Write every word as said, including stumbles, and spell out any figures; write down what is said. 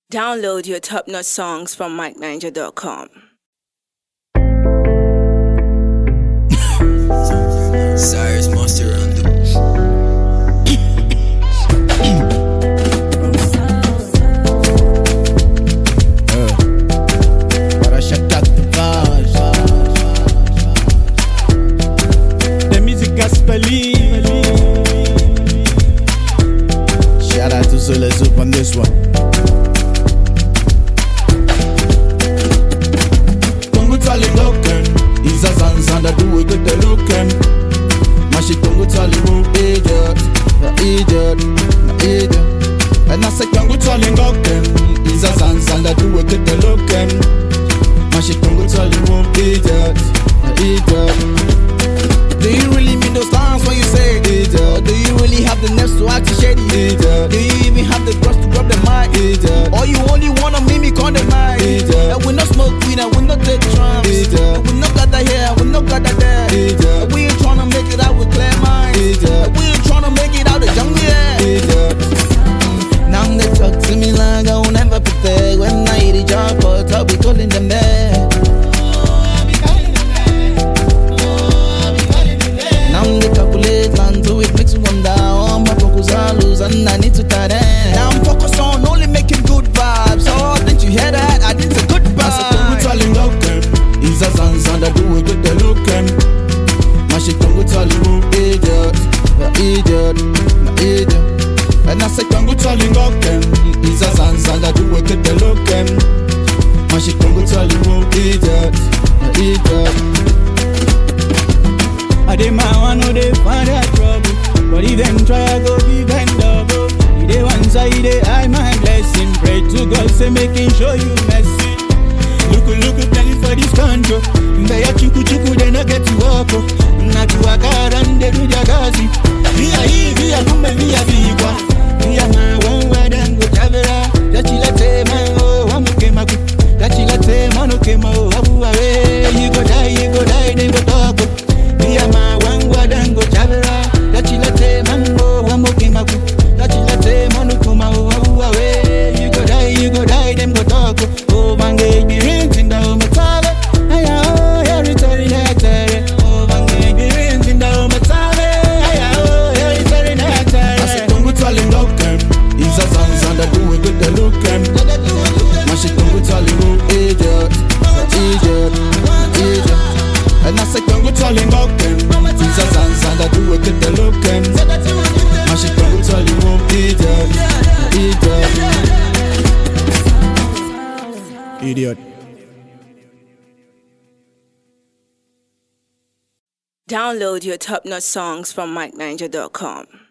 Download your top-notch songs from Mike Ninja dot com. Cyrus Monster on the Para chaque page. The music gospel-y. Shout out to Zola Zoop on this one. Iza zanzanda do it with the lookin'. Mashi Kongo Talibu idiot, na idiot, na idiot. And I say Kongo Talingoken. Iza zanzanda do it with the lookin'. Mashi Kongo Talibu idiot, na idiot. Do you really mean those lines when you say idiot? Do you really have the nerves to act shady idiot? Do you even have the guts to grab the mic idiot? Or you only wanna mimic on the mic idiot? And we no smoke weed and we no take drums idiot. We no got that here, we no got that there idiot. We ain't tryna make it out with clear minds idiot. We ain't tryna make it out the jungle yeah idiot. mm. Now they talk to me like I will never prepare. When I eat a job but I'll be calling them there. They calculate land to it makes me wonder. All my focus are loose and I need to tie them. Now I'm focused on only making good vibes. Oh, didn't you hear that? I did a good vibe. I said, Kongo Talingoken. Iza zanzanda do it with the lookin'. Mashi Kongo Talibu idiot, na idiot, na idiot. And I said, Kongo Talingoken. Iza zanzanda do it with the lookin'. Mashi Kongo Talibu idiot, na idiot. I dey my one, no dey find that trouble. But if them try, I go give them double. If they one side, they hide my blessing. Pray to God, say making sure you mercy. Look, look, plenty for this country. They are chuku chuku, they no get to walk. Not to walk out and they do their gazi. We are here, we are good, we are bigwa. We are my one word and go chavera. That chilate man, oh, I'm okay, my good. That chilate man, okay, my oh, abu away. You go die, you go die, they go talk. We are my one word and go chavera. That chilate mango, one more game ago. That chilate manukuma, oh, away. You go die, you go die, them go talk. Oh, bangay, be renting down my tale. Aya, oh, you're returning that. Oh, bangay, be renting down my tale. Aya, oh, you're returning that. I said, Kongo Talingoken. Iza zanzanda do it with the lookin'. Mashi Kongo Talibu idiot, idiot, idiot. And I say Kongo Talingoken. Iza zanzanda do it with the lookin'. Mashi Kongo Talibu idiot, idiot, idiot. Download your top-notch songs from Mike Ninja dot com.